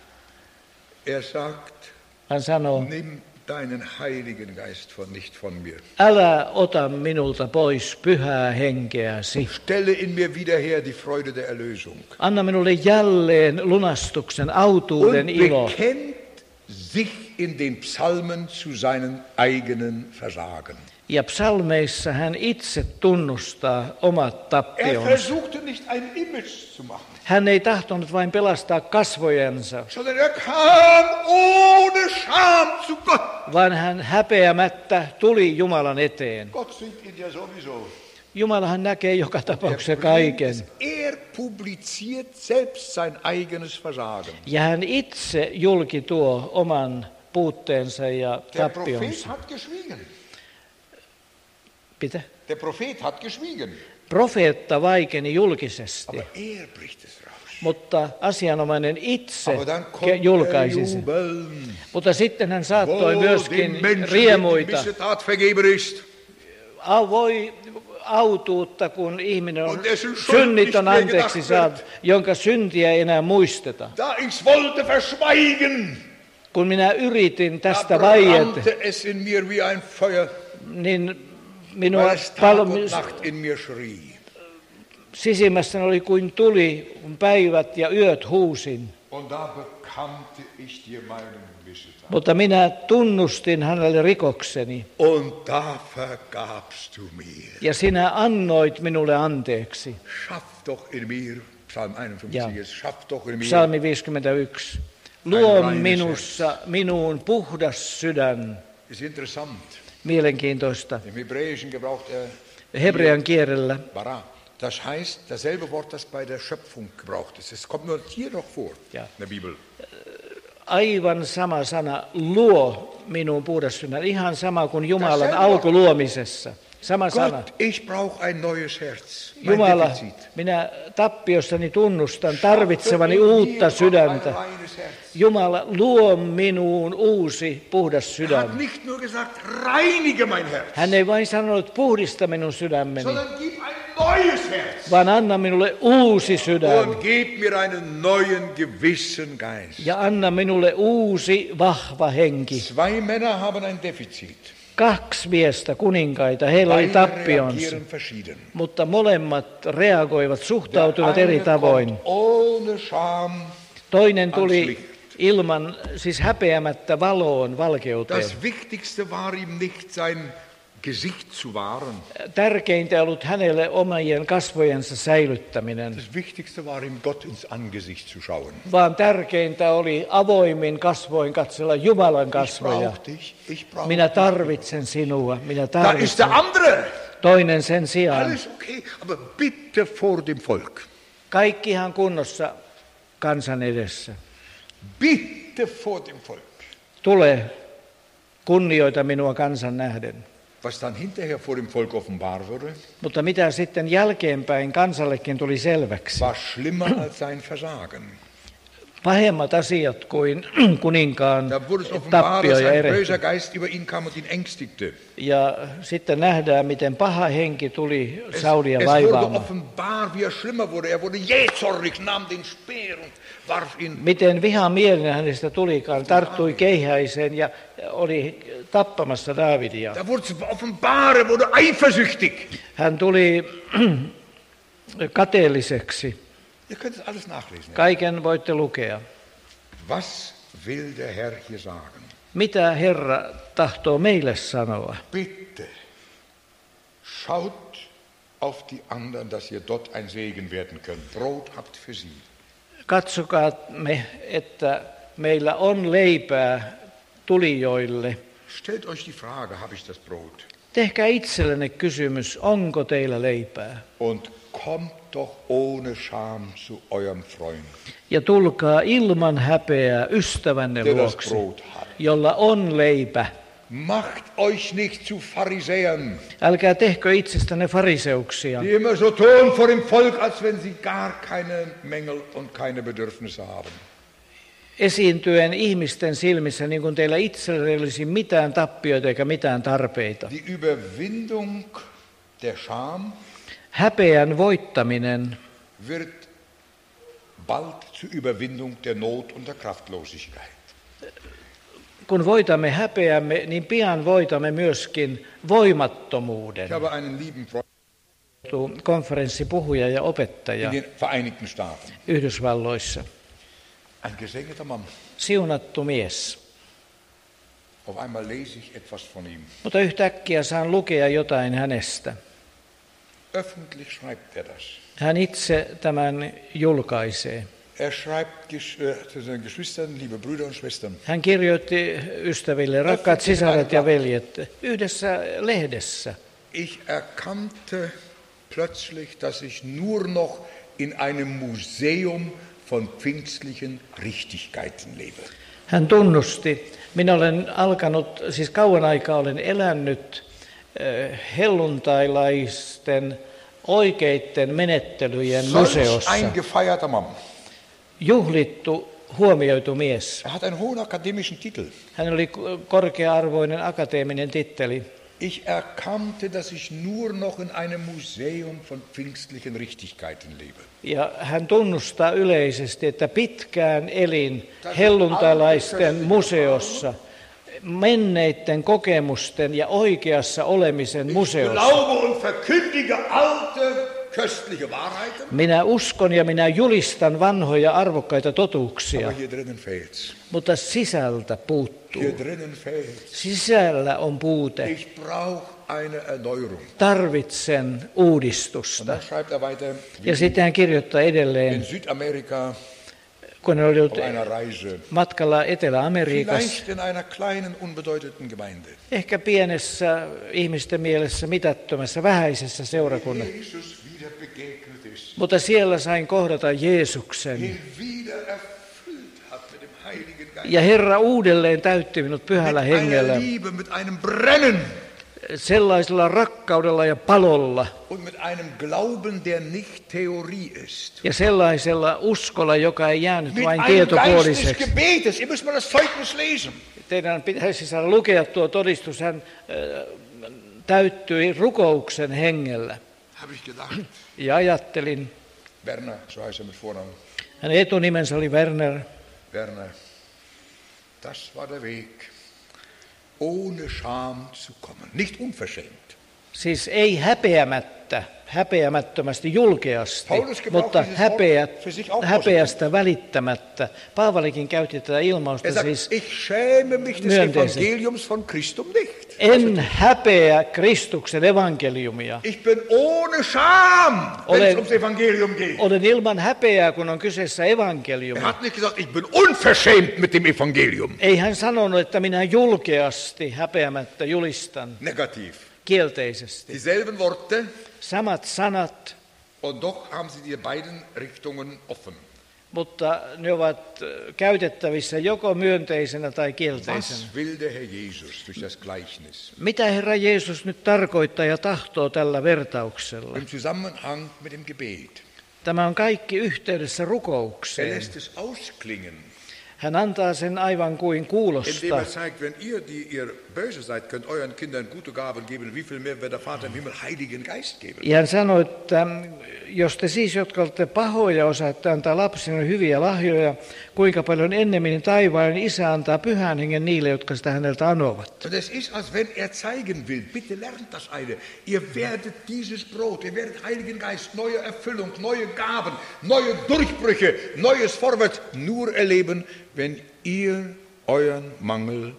Er sagt, Hän sanoi, nimm deinen Heiligen Geist von, nicht von mir. älä ota minulta pois pyhää henkeäsi. Stelle in mir wieder her die Freude der Erlösung. Anna minulle jälleen lunastuksen, autuuden Und ilo. bekennt sich in den Psalmen zu seinen eigenen Versagen. Ja psalmeissa hän itse tunnustaa omat Er tappionsa. versuchte nicht ein Image zu machen, Hän ei tahtonut vain pelastaa kasvojensa, sondern er kam ohne Scham zu Gott. vaan hän häpeämättä tuli Jumalan eteen. Gott sieht ihn ja sowieso. Jumalahan näkee joka Er, tapauksessa bringt kaiken. es, er publiziert selbst sein eigenes Versagen. Ja hän itse julki tuo oman puutteensa ja Der Prophet tappionsa. hat geschwiegen. Mitä? Der Prophet hat geschwiegen. Profeetta vaikeni julkisesti, Aber er bricht es raus. mutta asianomainen itse Aber dann ke- kommt er julkaisi sen. jubeln. Mutta sitten hän saattoi Wo myöskin dem Menschen die riemuita. Missetat vergeben ist. Au, voi autuutta, kun ihminen on Und dessen Schuld synnit nicht on mehr anteeksi gedacht saatu, wird. jonka syntiä ei enää muisteta. Da ich's wollte verschweigen, Kun minä yritin da tästä vaieta, brannte es in mir wie ein Feuer, niin minua weil es Tag palo, und Nacht in mir schrie. sisimmässäni oli kuin tuli, kun päivät ja yöt huusin. Und da bekannte ich dir meinen Missetat. Mutta minä tunnustin hänelle rikokseni, Und da vergabst du mir. ja sinä annoit minulle anteeksi. Schaff doch in mir, Psalm einundfünfzig Ja. jetzt, schaff doch in mir. Psalmi viisikymmentäyksi. Luo minussa minuun puhdas sydän. Ist interessant. Mielenkiintoista. Im Hebräischen gebraucht er Hebrean kielellä. bara. Das heißt, dasselbe Wort, das bei der Schöpfung gebraucht ist. Es kommt nur hier noch vor Ja. in der Bibel. Aivan sama sana, luo minuun puhdas sydän. Ihan sama kuin Jumalan Tässä on- alkuluomisessa. Sama sana. Gott, ich brauche ein neues Herz. Mein Jumala, Defizit. minä tappiossani tunnustan tarvitsevani uutta sydäntä. Jumala, luo minuun uusi puhdas Er sydän. hat nicht nur gesagt, reinige mein Herz, Hän ei vain sanonut, puhdista minun sydämeni, sondern gib ein neues Herz. vaan anna minulle uusi sydän. Und gib mir einen neuen, gewissen Geist. Ja anna minulle uusi, vahva henki. Zwei Männer haben ein Defizit. Kaksi miestä, kuninkaita, heillä oli Beide tappionsa, reagieren verschieden. mutta molemmat reagoivat, Der suhtautuivat eri eine tavoin. kommt ohne Scham Toinen ans tuli Licht. ilman, siis häpeämättä valoon, valkeuteen. Das Wichtigste war ihm nicht sein Gesicht zu wahren. Tärkeintä on ollut hänelle omien kasvojensa säilyttäminen, Das Wichtigste war ihm Gott ins Angesicht zu schauen. vaan tärkeintä oli avoimin kasvoin katsella Jumalan Ich kasvoja. brauch dich, ich brauch Minä dich. tarvitsen sinua, minä Da ist tarvitsen. der andere. Toinen sen sijaan. Alles okay, aber bitte vor dem Volk. Kaikki ihan kunnossa kansan edessä. Bitte vor dem Volk. Tule, kunnioita minua kansan nähden. Was dann hinterher vor dem Volk offenbar wurde, Mutta mitä sitten jälkeenpäin kansallekin tuli selväksi? war schlimmer als sein Versagen. Pahemmat asiat kuin kuninkaan Da wurde es offenbar, tappio dass ja ein erehty. böser Geist über ihn kam und ihn ängstigte. Ja sitten nähdään, miten paha henki tuli Es, Saulia es wurde vaivaamaan. offenbar, wie er schlimmer wurde. Er wurde jähzornig, nahm den Speer und warf ihn. Miten vihamielinen hänestä tulikaan, tarttui keihäiseen ja oli tappamassa Daavidia. Da wurde es offenbar, er wurde eifersüchtig. Hän tuli kateelliseksi. Ihr könnt es alles nachlesen. Kaiken voitte lukea. Was will der Herr hier sagen? Mitä Herra tahtoo meille sanoa? Bitte, schaut auf die anderen, dass ihr dort ein Segen werden könnt. Brot habt für sie. Katsokaa me, että meillä on leipää tulijoille. Stellt euch die Frage, habe ich das Brot? Tehkää itsellenne kysymys, onko teillä leipää? Und kommt doch ohne Scham zu eurem Freund, Ja tulkaa ilman häpeää ystävänne der das luokse, Brot hat. jolla on leipä. Macht euch nicht zu Pharisäern, Älkää tehkö itsestänne fariseuksia, die immer so tun vor dem Volk, als wenn sie gar keine Mängel und keine Bedürfnisse haben. esiintyen ihmisten silmissä, niin kuin teillä itsellenne olisi mitään tappioita eikä mitään tarpeita. Die Überwindung der Scham Häpeän voittaminen wird bald zur Überwindung der Not und der Kraftlosigkeit. kun voitamme häpeämme, niin pian voitamme myöskin voimattomuuden. Ich habe einen lieben Freund Konferenssipuhuja ja in opettaja den Vereinigten Staaten. Yhdysvalloissa. Ein gesegneter Mann. Siunattu mies. Auf einmal lese ich etwas von ihm. Mutta yhtäkkiä saan lukea jotain hänestä. Öffentlich schreibt er das. Hän itse tämän julkaisee. Er schreibt äh, zu seinen Geschwistern, liebe Brüder und Schwestern. Hän kirjoitti ystäville, rakkaat sisaret ja veljet, yhdessä lehdessä. Ich erkannte plötzlich, dass ich nur noch in einem Museum von pfingstlichen Richtigkeiten lebe. Hän tunnusti, minä olen alkanut, siis kauan aikaa olen elänyt äh, helluntailaisten oikeiden menettelyjen Solch museossa. ein gefeierter Mann. Juhlittu, huomioitu mies. Er hat einen hohen akademischen Titel. Hän oli korkea-arvoinen akateeminen titteli. Ich erkannte, dass ich nur noch in einem Museum von pfingstlichen Richtigkeiten lebe. Ja hän tunnustaa yleisesti, että pitkään elin helluntalaisten museossa, menneiden kokemusten ja oikeassa olemisen museossa. Glaube und verkündige alte, köstliche Wahrheiten. Minä uskon ja minä julistan vanhoja arvokkaita totuuksia, Aber hier drinnen fehlt's. mutta sisältä puuttuu. Hier drinnen fehlt's. Sisällä on puute. Ich brauche eine Erneuerung. Tarvitsen Und uudistusta. dann schreibt er weiter, Ja sitten hän kirjoittaa in edelleen, Südamerika kun hän oli ollut auf einer Reise. matkalla Etelä-Amerikassa, Vielleicht in einer kleinen, unbedeutenden Gemeinde. ehkä pienessä ihmisten mielessä mitättömässä, vähäisessä seurakunnassa. Jesus wieder begegnet ist. Mutta siellä sain kohdata Jeesuksen. ihn wieder erfüllt hat mit dem Heiligen Geist. Ja Herra uudelleen täytti minut pyhällä Mit einer hengellä, Liebe, mit einem Brennen sellaisella rakkaudella ja palolla und mit einem Glauben, der nicht Theorie ist. ja sellaisella uskolla, joka ei jäänyt Mit vain einem Geist des tietopuoliseksi. Gebetes. Ihr müsst mal das Zeugnis lesen. Teidän pitäisi saada lukea tuo todistus. Hän äh, täyttyi rukouksen hengellä. Habe ich gedacht. Ja ajattelin, Werner, so heißt er mit Vornamen. hänen etunimensä oli Werner. Werner, das war der Weg, ohne Scham zu kommen. Nicht unverschämt. Siis ei häpeämättä häpeättä, häpeämättömästi, julkeasti, Paulus gebraucht mutta dieses häpeä, Wort für sich auch häpeästä välittämättä. Paavalikin käytti tätä ilmausta Er sagt, siis, ich schäme mich des myönteisesti. Evangeliums von Christum nicht. en häpeä Kristuksen evankeliumia. Ich bin ohne Scham, wenn es Olen, ums Evangelium geht. olen ilman häpeää, kun on kyseessä evankeliumi. Er hat nicht gesagt, ich bin unverschämt mit dem Evangelium. Ei hän sanonut, että minä julkeasti häpeämättä julistan Negativ. kielteisesti. Dieselben Worte, Samat sanat, und doch haben sie die beiden Richtungen offen. mutta ne ovat käytettävissä joko myönteisenä tai kielteisenä. Was will der Herr Jesus durch das Gleichnis? Mitä Herra Jeesus nyt tarkoittaa ja tahtoo tällä vertauksella? Im Zusammenhang mit dem Gebet. Tämä on kaikki yhteydessä Er rukoukseen. lässt es ausklingen, Hän antaa sen aivan kuin indem kuulosta. er zeigt, wenn ihr, die ihr böse seid, könnt euren Kindern gute Gaben geben, wie viel mehr wird der Vater im Himmel Heiligen Geist geben. Ja hän sanoi, että jos te siis, jotka olette pahoja, osaatte antaa lapsille hyviä lahjoja, kuinka paljon ennemmin taivaan Isä antaa pyhän hengen niille, jotka sitä häneltä anovat. Und es ist, als wenn er zeigen will, bitte lernt das eine, ihr werdet dieses Brot, ihr werdet Heiligen Geist, neue Erfüllung, neue Gaben, neue Durchbrüche, neues Vorwärts nur erleben, wenn ihr euren Mangel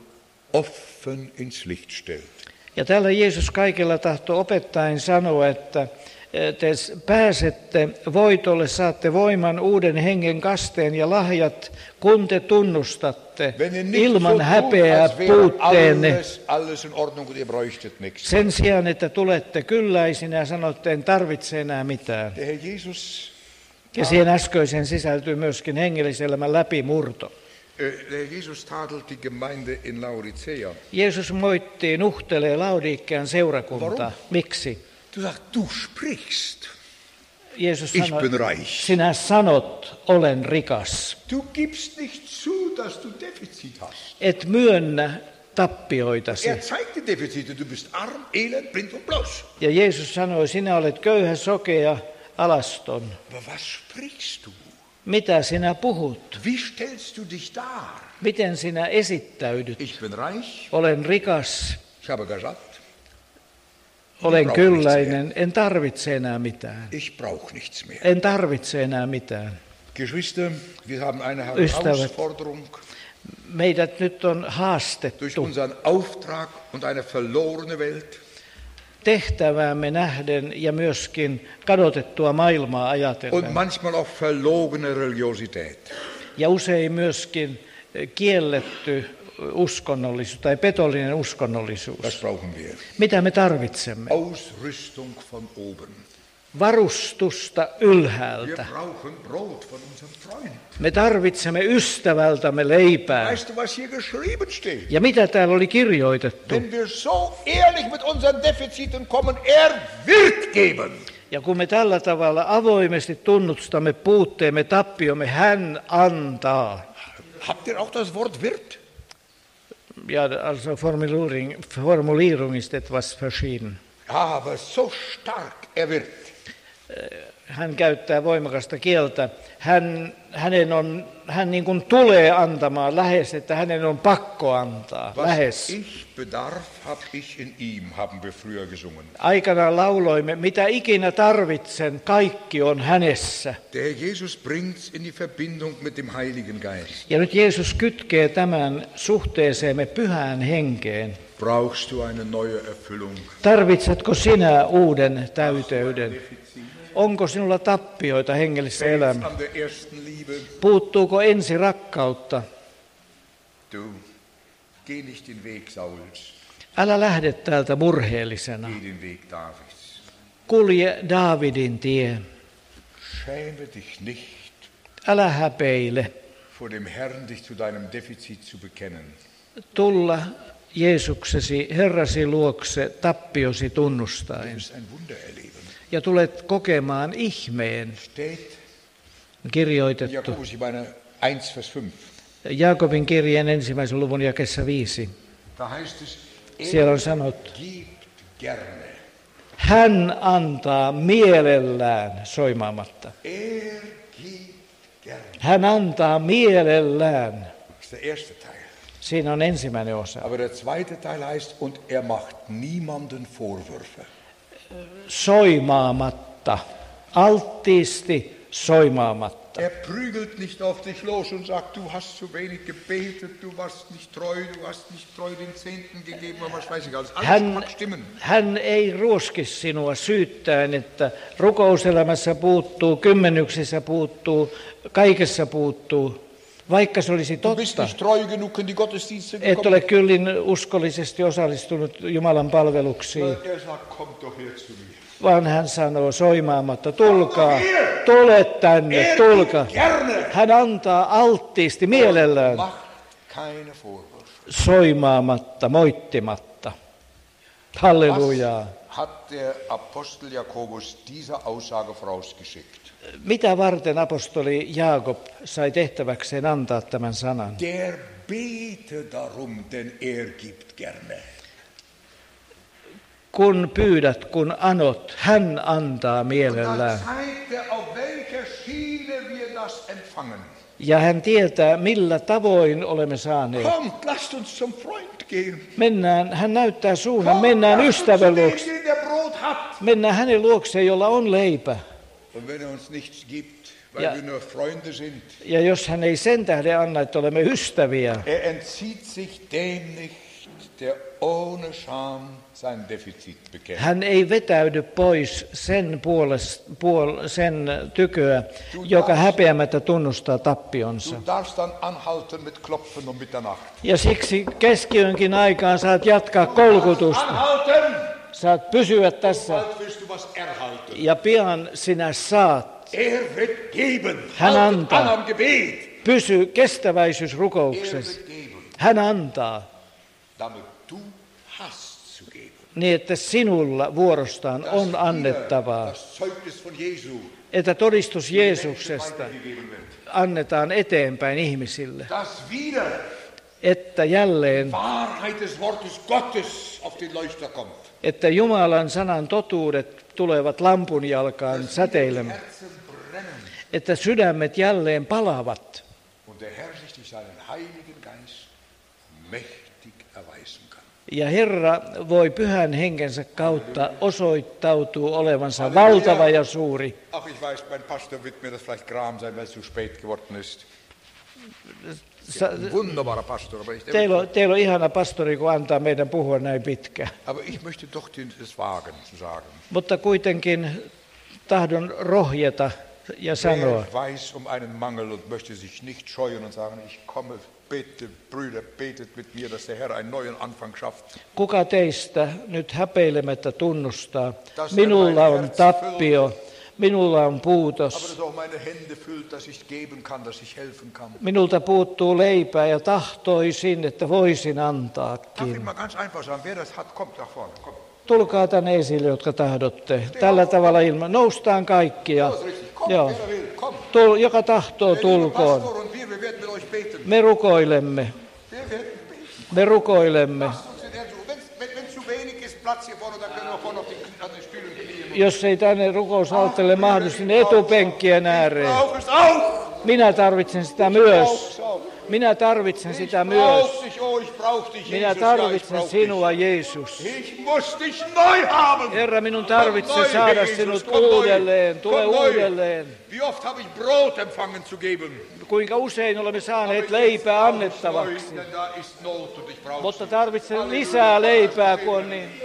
offen ins Licht stellt. Ja täällä Jeesus kaikella tahtoo opettaen sanoa, että te pääsette voitolle, saatte voiman, uuden hengen kasteen ja lahjat, kun te tunnustatte ilman häpeää puutteenne. Alles, alles in Ordnung und ihr bräuchtet nichts. Sen sijaan, että tulette kylläisinä ja sanotte, en tarvitse enää mitään. Der Herr Jesus, Ja siihen äskeiseen sisältyy myöskin hengelliselämän läpimurto. äh, der Herr Jesus tadelt die Gemeinde in Laodicea. Jeesus moittii, nuhtelee Laodiikkean seurakuntaa. Miksi? Du sagst, du sprichst, Jeesus ich sanoi, bin reich. sinä sanot, olen rikas. Du gibst nicht zu, dass du Defizit hast. Et myönnä tappioitasi. Er zeigt die Defizite, du bist arm, elend, blind und bloß. Ja Jeesus sanoi, sinä olet köyhä, sokea, alaston. Aber was sprichst du? Mitä sinä puhut? Wie stellst du dich dar? Miten sinä esittäydyt? Ich bin reich, Olen rikas, ich habe gesatt, olen brauch kylläinen, en tarvitse enää mitään. ich brauche nichts mehr. En tarvitse enää mitään. Geschwister, wir haben eine Ystävät. Herausforderung Meidät nyt on durch haastettu unseren Auftrag und eine verlorene Welt. tehtäväämme nähden ja myöskin kadotettua maailmaa Und ajatellen. manchmal auch verlogene Religiosität. Ja usein myöskin kielletty uskonnollisuus tai petollinen Was uskonnollisuus. brauchen wir? Mitä me tarvitsemme? Ausrüstung von oben. Varustusta Wir ylhäältä. brauchen Brot von unserem Freund. Me tarvitsemme ystävältämme leipää. Weißt du, was hier geschrieben steht? Ja mitä täällä oli kirjoitettu? Wenn wir so ehrlich mit unseren Defiziten kommen, er wird geben. Ja kun me tällä tavalla avoimesti tunnustamme puutteemme, tappiomme, hän antaa. Habt ihr auch das Wort wird? Ja, also Formulierung, Formulierung ist etwas verschieden. Aber so stark, er wird. Hän käyttää voimakasta kieltä. Hän, hänen on, hän niin kuin tulee antamaan lähes, että hänen on pakko antaa. Was Lähes. ich bedarf, hab ich in ihm, haben wir früher gesungen. Aikanaan lauloimme, mitä ikinä tarvitsen, kaikki on hänessä. Der Herr Jesus bringt's in die Verbindung mit dem Heiligen Geist. Ja nyt Jeesus kytkee tämän suhteeseemme pyhään henkeen. Brauchst du eine neue Erfüllung? Tarvitsetko sinä uuden täyteyden? Onko sinulla tappioita hengellisessä elämässä? An der ersten Liebe. Puuttuuko ensi rakkautta? Du, geh nicht den Weg Sauls, Älä lähde täältä murheellisena. geh den Weg Davids. Kulje Daavidin tie. Schäme dich nicht, Älä häpeile. vor dem Herrn dich zu deinem Defizit zu bekennen. Tulla Jeesuksesi, Herrasi luokse tappiosi Du tunnustaen. wirst ein Wunder erleben. Ja tulet kokemaan ihmeen, Steht kirjoitettu. Jakobus, ich meine eins, Vers fünf. Jaakobin kirjeen ensimmäisen luvun jakessa viisi. Da heißt es, Siellä er on sanottu, gibt gerne. hän antaa mielellään soimaamatta. Er gibt gerne. Hän antaa mielellään. Das ist der erste Teil. Siinä on ensimmäinen osa. Aber der zweite Teil heißt, und er macht niemanden Vorwürfe. soimaamatta, alttiisti soimaamatta. Er prügelt nicht auf dich los und sagt, du hast zu wenig gebetet, du warst nicht treu, du hast nicht treu den Zehnten gegeben, aber was weiß ich alles. Alles Hän, mag stimmen. hän ei ruoski sinua syyttäen, että rukouselämässä puuttuu, kymmenyksissä puuttuu, kaikessa puuttuu. Vaikka se olisi Du bist totta, nicht treu genug in die Gottesdienste et gekommen. ole kyllin uskollisesti osallistunut Jumalan palveluksiin, Er sagt, komm doch her zu mir. vaan hän sanoo soimaamatta, tulkaa, tule tänne, tulkaa. Gerne. Hän antaa alttiisti mielellään, Macht keine Vorwürfe. soimaamatta, moittimatta. Hallelujaa. Was hat der Apostel Jakobus dieser Aussage vorausgeschickt? Mitä varten apostoli Jaakob sai tehtäväkseen antaa tämän sanan? Der bete darum, denn er gibt gerne. Kun pyydät, kun anot, hän antaa Dann mielellään. zeigt er, auf welcher Schiene wir das empfangen. Ja hän tietää, millä tavoin olemme saaneet. Kommt, lasst uns zum Freund gehen. Mennään, hän näyttää suunnan, Kommt, mennään lasst uns ystävän zu dem luokse. gehen, der Brot hat. Mennään hänen luokseen, jolla on leipä. Und wenn er uns nichts gibt, weil Ja. wir nur Freunde sind, Ja jos hän ei sen tähden anna, että olemme ystäviä, er entzieht sich dem nicht, der ohne Scham sein Defizit bekennt. hän ei vetäydy pois sen, puolest, puol, sen tyköä, joka häpeämättä tunnustaa tappionsa. Du darfst dann anhalten mit Klopfen um Mitternacht. Ja siksi keskiyönkin aikaan saat jatkaa kolkutusta. Anhalten! Saat pysyä tässä Bald wirst du was erhalten. ja pian sinä saat. Er wird geben. Hän Haltet antaa. an am Gebet. Pysy kestäväisyys Er rukouksessa. wird geben, Hän antaa damit du hast zu geben. niin, että sinulla vuorostaan Dass on wieder annettavaa. das Zeugnis von Jesu Että todistus den Menschen Jeesuksesta weitergegeben wird. annetaan eteenpäin ihmisille. Dass wieder Että jälleen, Wahrheit des Wortes Gottes auf den Leuchter kommt. että Jumalan sanan totuudet tulevat lampun jalkaan säteilemään. Herzen brennen. Että sydämet jälleen palavat. Und der Herr sich durch seinen Heiligen Geist mächtig erweisen kann. Ja Herra voi pyhän henkensä kautta osoittautuu olevansa valtava ja suuri. Ach, ich weiß, mein Pastor wird mir das vielleicht gram sein, weil es zu spät geworden ist. Sa- Wunderbarer Pastor, aber ich, Teillä on, teillä on ihana pastori, kun antaa meidän puhua näin pitkään. aber ich möchte doch den- das wagen zu sagen. Mutta kuitenkin tahdon rohjeta ja sanoa, Wer weiß um einen Mangel und möchte sich nicht scheuen und sagen, ich komme, bete, Brüder, betet mit mir, dass der Herr einen neuen Anfang schafft. kuka teistä nyt häpeilemättä tunnustaa, minulla on tappio, minulla on Aber puutos, dass auch meine Hände füllt, dass ich geben kann, dass ich helfen kann. minulta puuttuu leipää ja tahtoisin, että voisin Darf ich antaakin. mal ganz einfach sagen, wer das hat, kommt nach vorne. Kommt. Tulkaa tänne esille, jotka tahdotte. Tällä tavalla ilman. Noustaan kaikki. Ja, Das ist richtig. Kommt, joo. wer da will, kommt. Tul, joka tahtoo, Der liebe tulkoon. Pastor und wir, wir werden mit euch beten. Me rukoilemme. Wir werden beten. Me rukoilemme. Lasst uns in Ehren. Wenn, wenn, wenn zu wenig ist Platz hier vorne, dann können wir vorne auf die, an den Stühlen knien. Jos ei tänne rukousaltteelle mahdu sinne etupenkkien ääreen. Brauch es auch. Minä tarvitsen sitä Brauch myös. es auch. Minä tarvitsen sitä Ich myös. brauch dich, oh, ich brauch dich, Minä Jesus. Ja, ich tarvitsen brauch sinua, dich. Jeesus. Ich muss dich neu haben. Herra, minun Komm tarvitsee neu, saada Jesus, sinut komm neu. uudelleen. Tule Komm neu. uudelleen. Wie oft habe ich Brot empfangen zu geben? Kuinka usein olemme Aber saaneet jetzt leipää brauch ich annettavaksi. neu, denn da ist Not und ich brauche Mutta sie. tarvitsen Halleluja. lisää leipää, kun on niin.